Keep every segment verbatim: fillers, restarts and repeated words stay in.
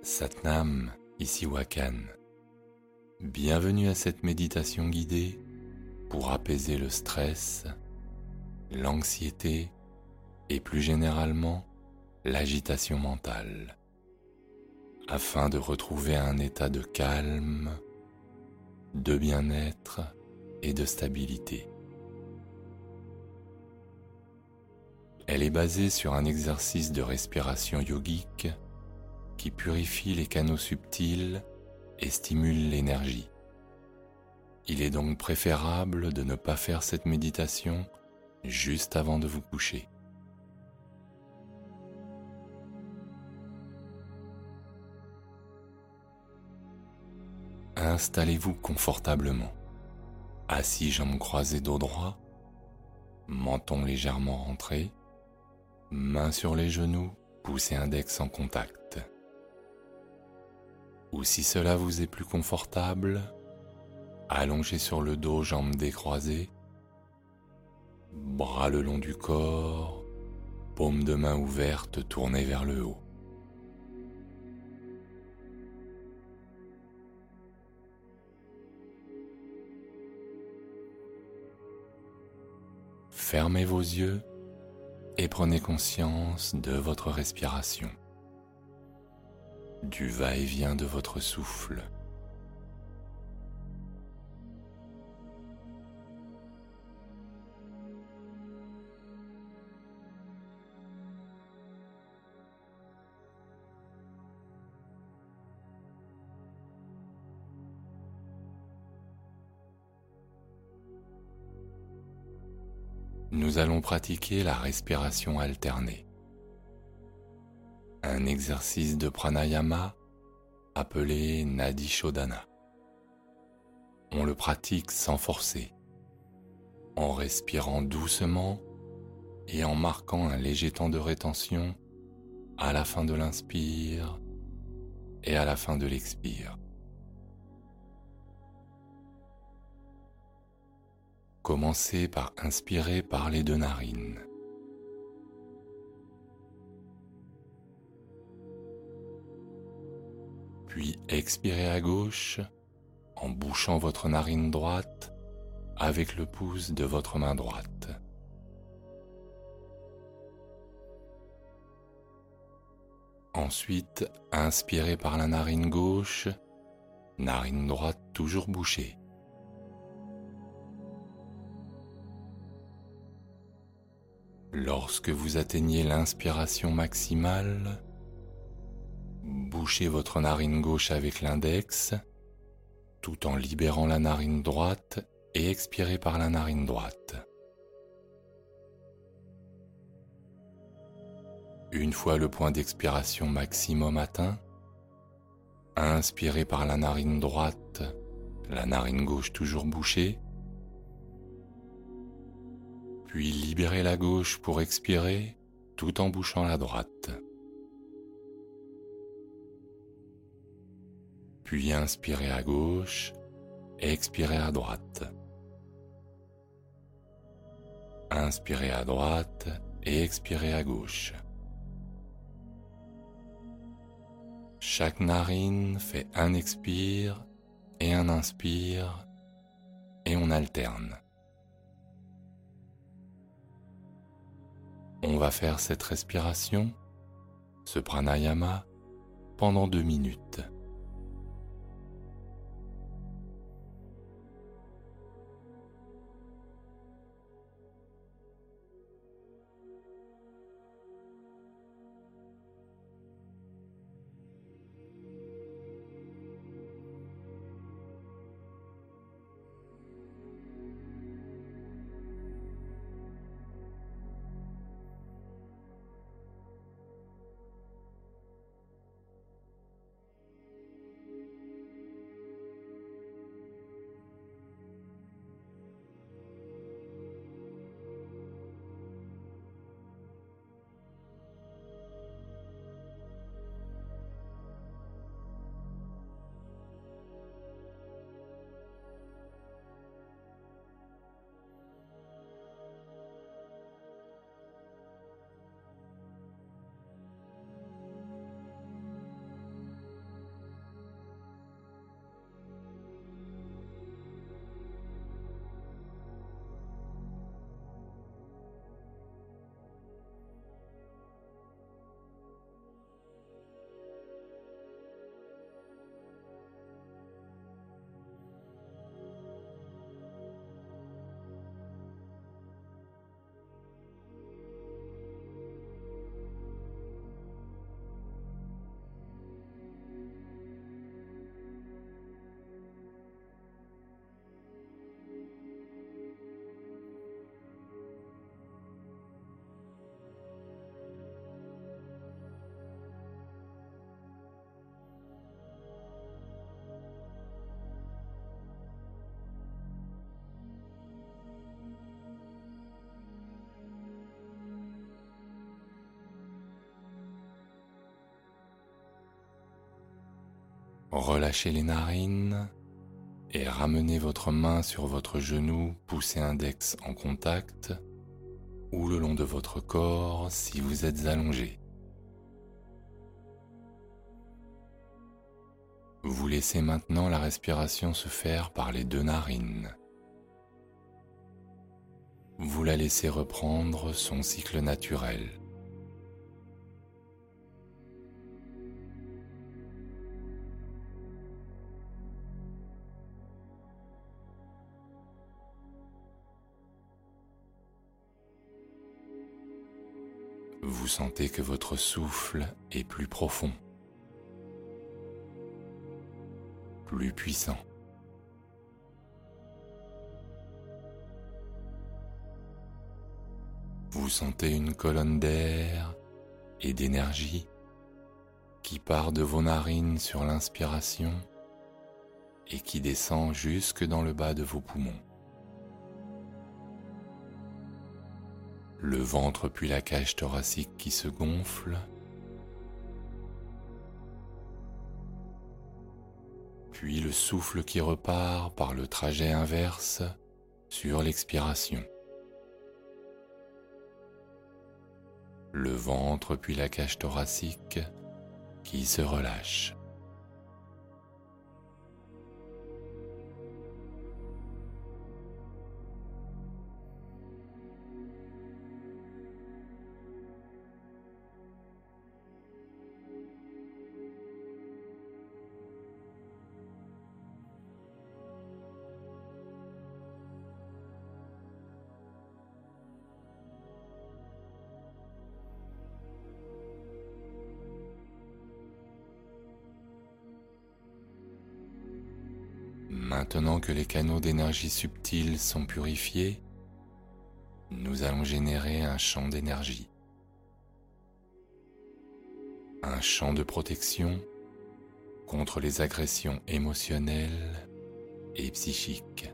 Satnam, ici Wakan. Bienvenue à cette méditation guidée pour apaiser le stress, l'anxiété et plus généralement l'agitation mentale, afin de retrouver un état de calme, de bien-être et de stabilité. Elle est basée sur un exercice de respiration yogique qui purifie les canaux subtils et stimule l'énergie. Il est donc préférable de ne pas faire cette méditation juste avant de vous coucher. Installez-vous confortablement, assis jambes croisées dos droit, menton légèrement rentré, mains sur les genoux, pouce et index en contact. Ou si cela vous est plus confortable, allongez sur le dos, jambes décroisées, bras le long du corps, paumes de main ouvertes tournées vers le haut. Fermez vos yeux et prenez conscience de votre respiration, du va-et-vient de votre souffle. Nous allons pratiquer la respiration alternée, un exercice de pranayama appelé Nadi Shodhana. On le pratique sans forcer, en respirant doucement et en marquant un léger temps de rétention à la fin de l'inspire et à la fin de l'expire. Commencez par inspirer par les deux narines. Puis expirez à gauche en bouchant votre narine droite avec le pouce de votre main droite. Ensuite, inspirez par la narine gauche, narine droite toujours bouchée. Lorsque vous atteignez l'inspiration maximale, bouchez votre narine gauche avec l'index, tout en libérant la narine droite et expirez par la narine droite. Une fois le point d'expiration maximum atteint, inspirez par la narine droite, la narine gauche toujours bouchée, puis libérez la gauche pour expirer tout en bouchant la droite. Puis inspirez à gauche et expirez à droite. Inspirez à droite et expirez à gauche. Chaque narine fait un expire et un inspire et on alterne. On va faire cette respiration, ce pranayama, pendant deux minutes. Relâchez les narines et ramenez votre main sur votre genou, poussez index en contact ou le long de votre corps si vous êtes allongé. Vous laissez maintenant la respiration se faire par les deux narines. Vous la laissez reprendre son cycle naturel. Vous sentez que votre souffle est plus profond, plus puissant. Vous sentez une colonne d'air et d'énergie qui part de vos narines sur l'inspiration et qui descend jusque dans le bas de vos poumons. Le ventre puis la cage thoracique qui se gonfle, puis le souffle qui repart par le trajet inverse sur l'expiration. Le ventre puis la cage thoracique qui se relâche. Maintenant que les canaux d'énergie subtile sont purifiés, nous allons générer un champ d'énergie. Un champ de protection contre les agressions émotionnelles et psychiques.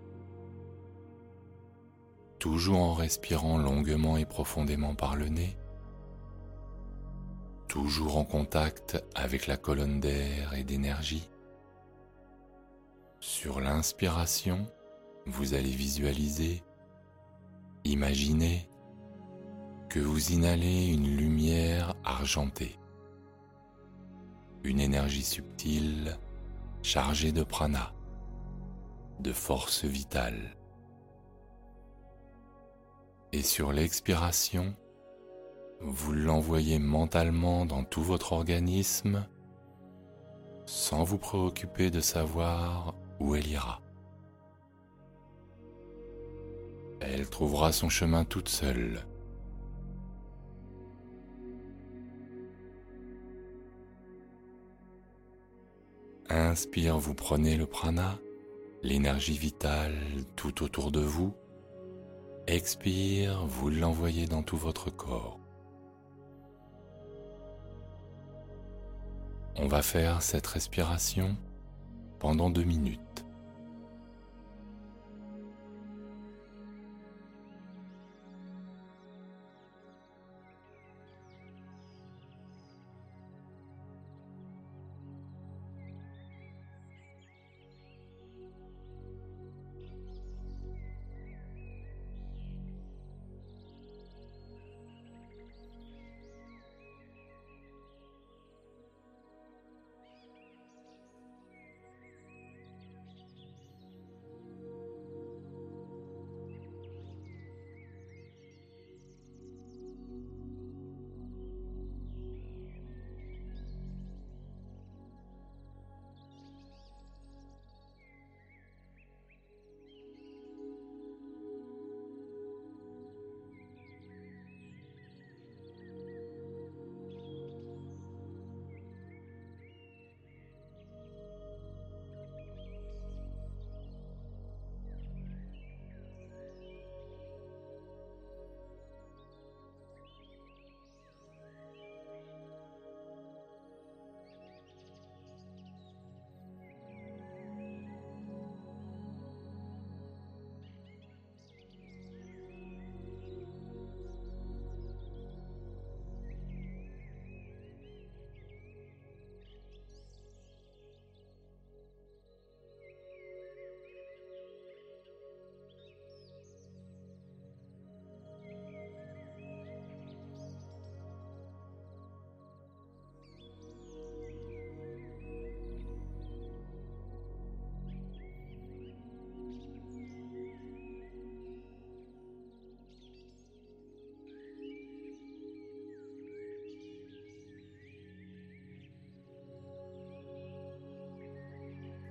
Toujours en respirant longuement et profondément par le nez, toujours en contact avec la colonne d'air et d'énergie. Sur l'inspiration, vous allez visualiser, imaginer que vous inhalez une lumière argentée, une énergie subtile chargée de prana, de force vitale. Et sur l'expiration, vous l'envoyez mentalement dans tout votre organisme sans vous préoccuper de savoir où elle ira. Elle trouvera son chemin toute seule. Inspire, vous prenez le prana, l'énergie vitale tout autour de vous. Expire, vous l'envoyez dans tout votre corps. On va faire cette respiration pendant deux minutes.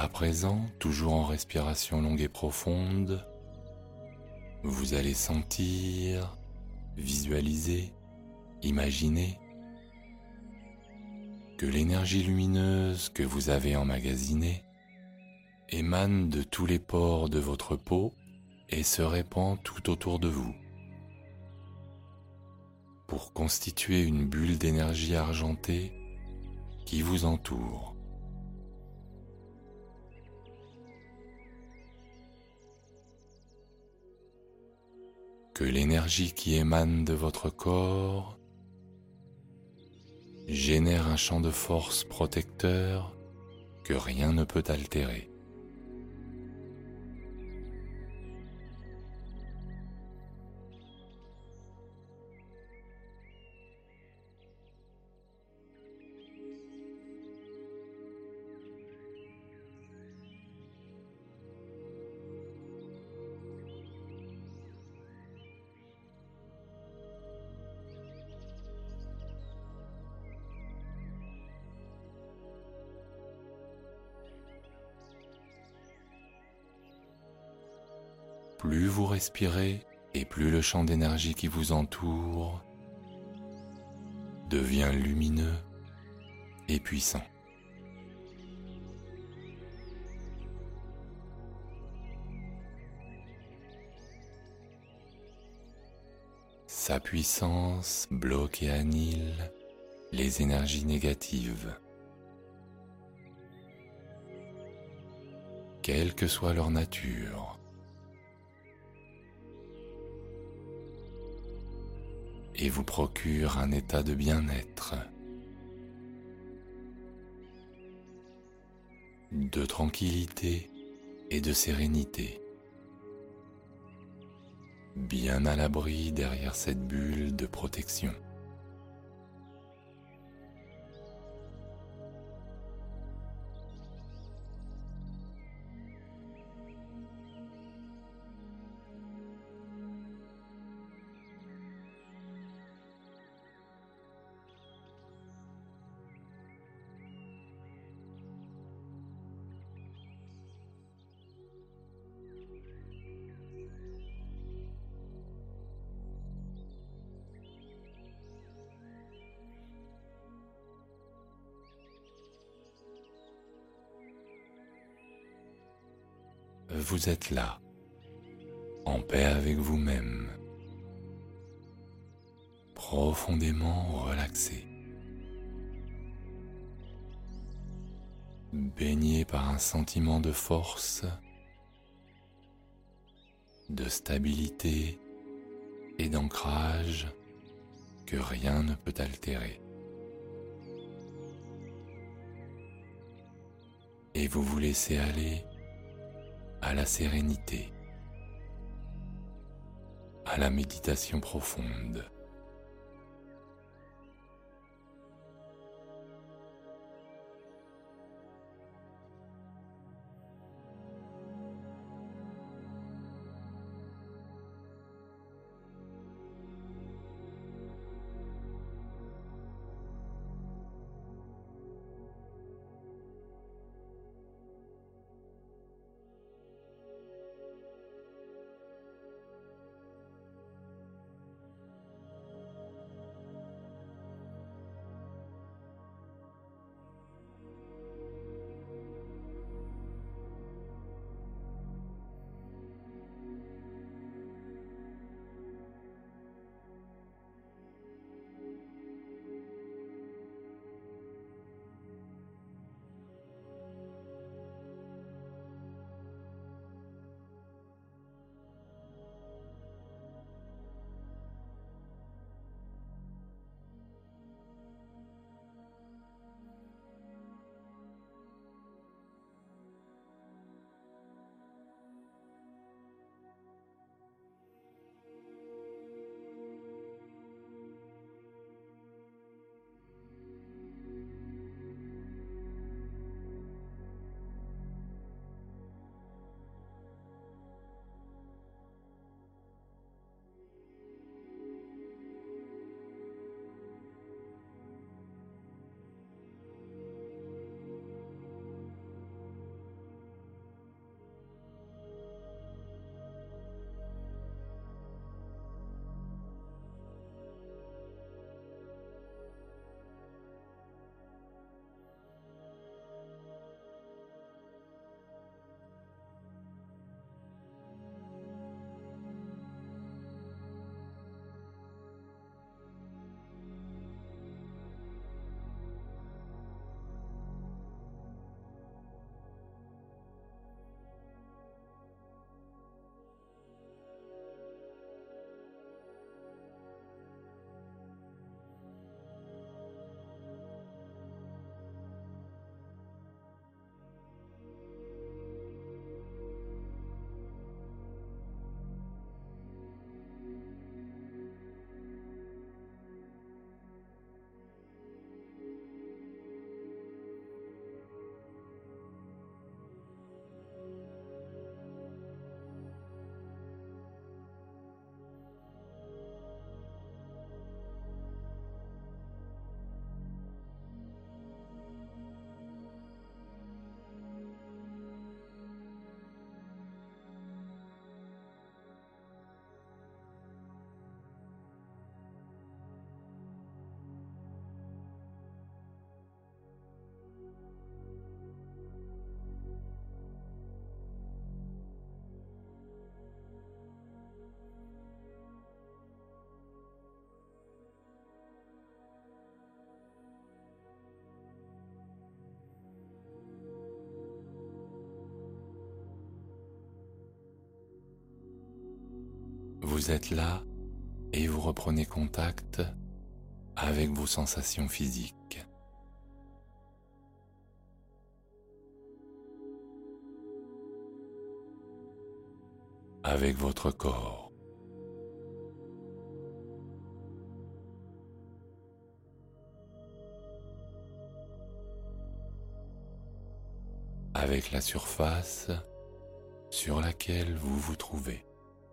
À présent, toujours en respiration longue et profonde, vous allez sentir, visualiser, imaginer que l'énergie lumineuse que vous avez emmagasinée émane de tous les pores de votre peau et se répand tout autour de vous pour constituer une bulle d'énergie argentée qui vous entoure. Que l'énergie qui émane de votre corps génère un champ de force protecteur que rien ne peut altérer. Plus vous respirez et plus le champ d'énergie qui vous entoure devient lumineux et puissant. Sa puissance bloque et annihile les énergies négatives, quelle que soit leur nature. Et vous procure un état de bien-être, de tranquillité et de sérénité, bien à l'abri derrière cette bulle de protection. Vous êtes là, en paix avec vous-même, profondément relaxé, baigné par un sentiment de force, de stabilité et d'ancrage que rien ne peut altérer. Et vous vous laissez aller à la sérénité, à la méditation profonde. vous êtes là et vous reprenez contact avec vos sensations physiques. Avec votre corps. Avec la surface sur laquelle vous vous trouvez.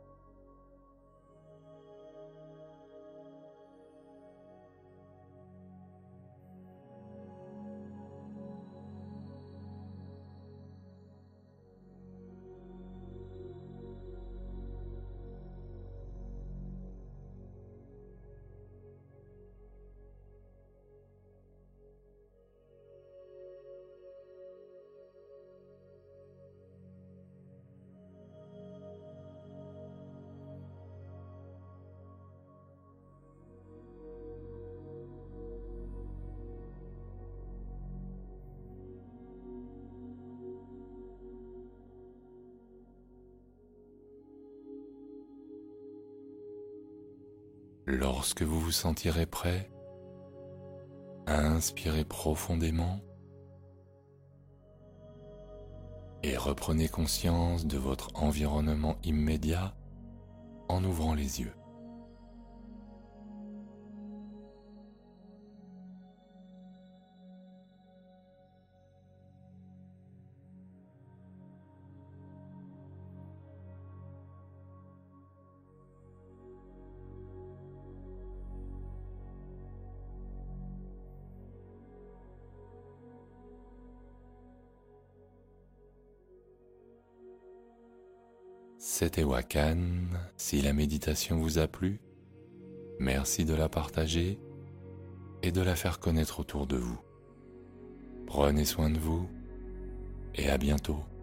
Lorsque vous vous sentirez prêt à inspirer profondément et reprenez conscience de votre environnement immédiat en ouvrant les yeux. C'était Wakan. Si la méditation vous a plu, merci de la partager et de la faire connaître autour de vous. Prenez soin de vous et à bientôt.